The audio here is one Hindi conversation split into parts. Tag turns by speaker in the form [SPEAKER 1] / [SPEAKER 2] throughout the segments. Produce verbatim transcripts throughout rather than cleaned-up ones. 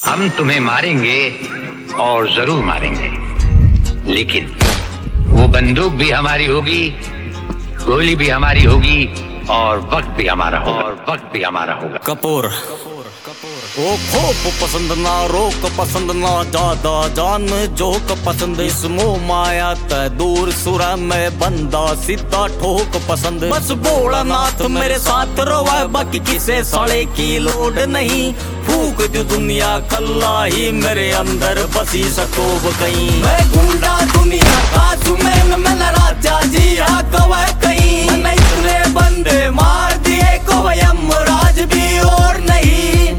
[SPEAKER 1] हम तुम्हें मारेंगे और जरूर मारेंगे, लेकिन वो बंदूक भी हमारी होगी, गोली भी हमारी होगी और वक्त भी हमारा होगा और वक्त भी हमारा होगा।
[SPEAKER 2] कपूर ओ खोप पसंद ना रोक पसंद ना ज्यादा जान जोक पसंद, इस मोह माया त दूर सुरा में बंदा सीधा ठोक पसंद। बस बोला नाथ मेरे साथ रोवा, बाकी किसे साले की लोड नहीं। फूक जो दुनिया कल्ला ही मेरे अंदर बसी सकोब कहीं। मैं गुंडा दुनिया का सुमैन मैं राजा जी आ कवा कहीं। मैंने इतने बंदे मार दिए कोई यमराज भी और नहीं।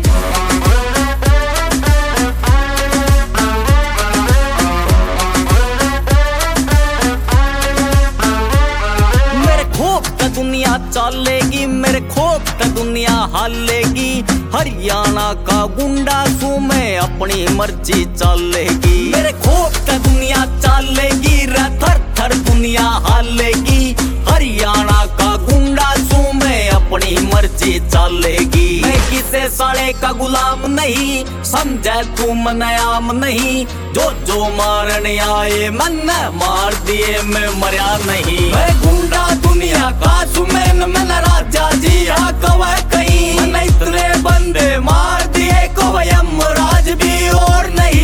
[SPEAKER 2] दुनिया चलेगी मेरे खोप पे दुनिया हालेगी। हरियाणा का गुंडा सू मैं अपनी मर्जी चलेगी। मेरे खोप पे दुनिया चलेगी रे थर थर दुनिया हालेगी। हरियाणा का गुंडा सू मैं अपनी मर्जी चलेगी। मैं किसे साले का गुलाम नहीं, समझे तू मन आम नहीं। जो जो मारने आए मन मार दिए मैं मरा नहीं। मैं गुंडा दुनिया का सुमैन मैं राजा जी आ कवा कहीं। मैंने इतने बंदे मार दिए कोई यमराज भी और नहीं।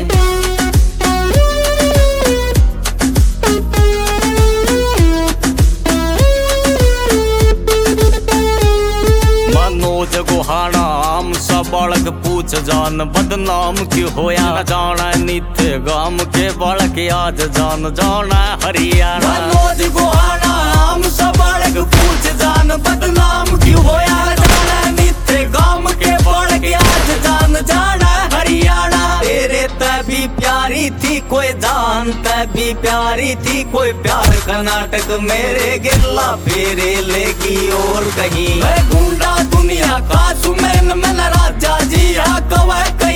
[SPEAKER 2] मनोज गुहाना आम सा बालक पूछ जान बदनाम क्यों होया। न जाना नित्य गाम के बालक आज जान जाना हरियाणा। मनोज गुहाना आम सा बालक पूछ जान बदनाम क्यों होया। न जाना नित्य गाम के बालक आज जान जाना हरियाणा। तेरे तभी प्यारी थी कोई जान, तभी प्यारी थी कोई प्यार का नाटक मेरे गिरला फेरे लेगी और कहीं। मैं गुंडा दुनिया का सुमैन मैं राजा जी आ कवा कहीं।